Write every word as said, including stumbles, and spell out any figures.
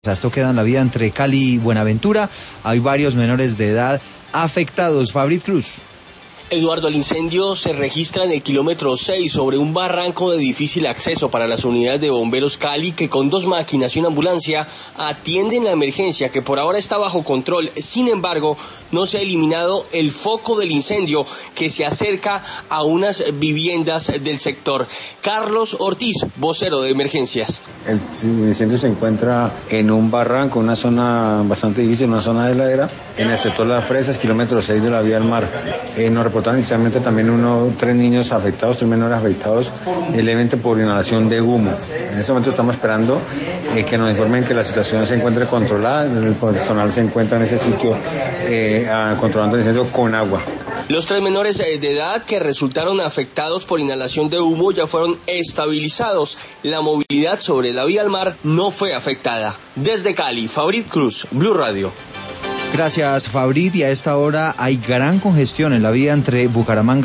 Esto queda en la vía entre Cali y Buenaventura. Hay varios menores de edad afectados. Fabrit Cruz. Eduardo, el incendio se registra en el kilómetro seis sobre un barranco de difícil acceso para las unidades de bomberos Cali, que con dos máquinas y una ambulancia atienden la emergencia, que por ahora está bajo control. Sin embargo, no se ha eliminado el foco del incendio, que se acerca a unas viviendas del sector. Carlos Ortiz, vocero de emergencias. El incendio se encuentra en un barranco, una zona bastante difícil, una zona de ladera, en el sector de Las Fresas, kilómetro seis de la vía al mar. Eh, nos reportaron inicialmente también uno, tres niños afectados, tres menores afectados, levemente por inhalación de humo. En este momento estamos esperando eh, que nos informen que la situación se encuentre controlada. El personal se encuentra en ese sitio eh, controlando el incendio con agua. Los tres menores de edad que resultaron afectados por inhalación de humo ya fueron estabilizados. La movilidad sobre la vía al mar no fue afectada. Desde Cali, Fabrit Cruz, Blue Radio. Gracias, Fabrit. Y a esta hora hay gran congestión en la vía entre Bucaramanga